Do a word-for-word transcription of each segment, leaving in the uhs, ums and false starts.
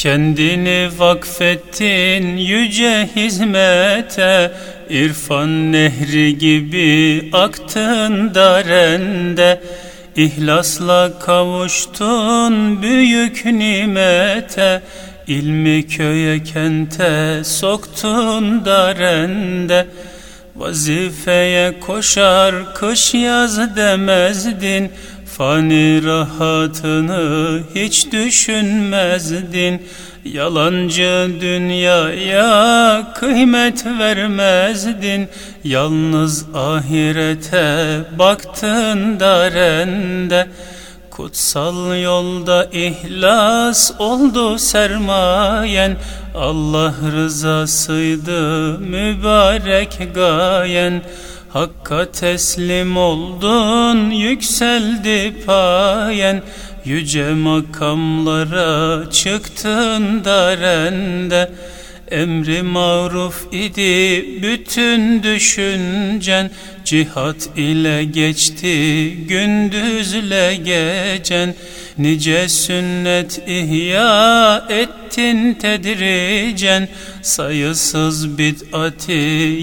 Kendini vakfettin yüce hizmete, İrfan nehri gibi aktın darende. İhlasla kavuştun büyük nimete, İlmi köye kente soktun darende. Vazifeye koşar kış yaz demezdin, fani rahatını hiç düşünmezdin. Yalancı dünyaya kıymet vermezdin, yalnız ahirete baktın darende. Kutsal yolda ihlas oldu sermayen, Allah rızasıydı mübarek gayen. Hakka teslim oldun, yükseldi payen, yüce makamlara çıktın darende. Emri maruf idi bütün düşüncen, cihat ile geçti gündüzle gecen. Nice sünnet ihya ettin tedricen, sayısız bid'ati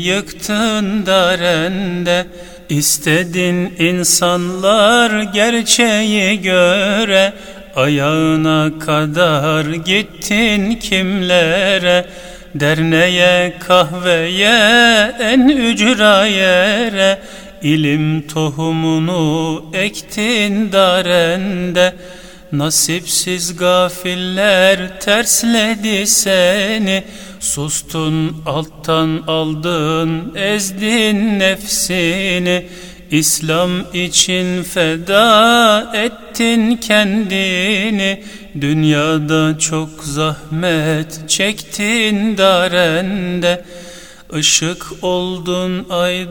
yıktın darende. İstedin insanlar gerçeği göre, ayağına kadar gittin kimlere. Derneğe, kahveye, en ücra yere, İlim tohumunu ektin darende. Nasipsiz gafiller tersledi seni, sustun alttan aldın ezdin nefsini. İslam için feda ettin kendini, dünyada çok zahmet çektin darende. Işık oldun,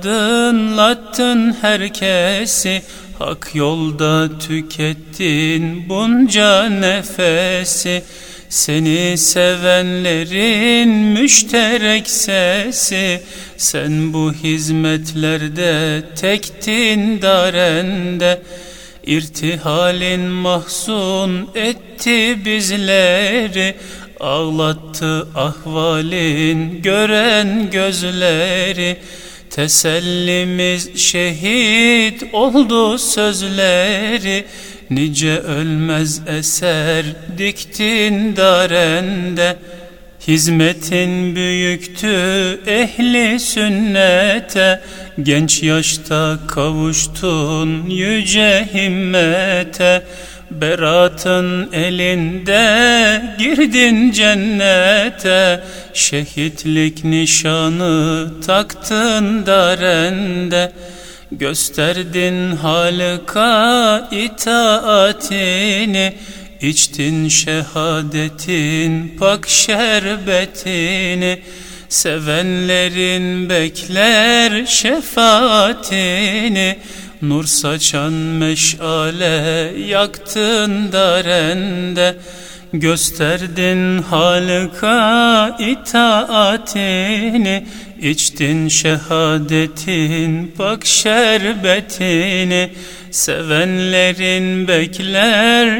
aydınlattın herkesi, hak yolda tükettin bunca nefesi. Seni sevenlerin müşterek sesi, sen bu hizmetlerde tektin darende. İrtihalin mahzun etti bizleri, ağlattı ahvalin gören gözleri. Tesellimiz şehit oldu sözleri, nice ölmez eser diktin darende. Hizmetin büyüktü ehli sünnete, genç yaşta kavuştun yüce himmete. Beratın elinde girdin cennete, şehitlik nişanı taktın darende. Gösterdin Halık'a itaatini, içtin şehadetin pak şerbetini. Sevenlerin bekler şefaatini, nur saçan meşale yaktın darende. Gösterdin Halık'a itaatini, içtin şehadetin pak şerbetini. Sevenlerin bekler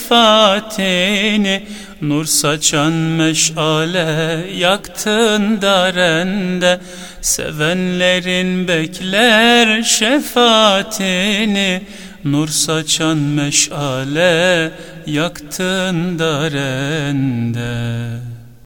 şefaatini, nur saçan meşale yaktın darende. Sevenlerin bekler şefaatini, nur saçan meşale yaktın darende.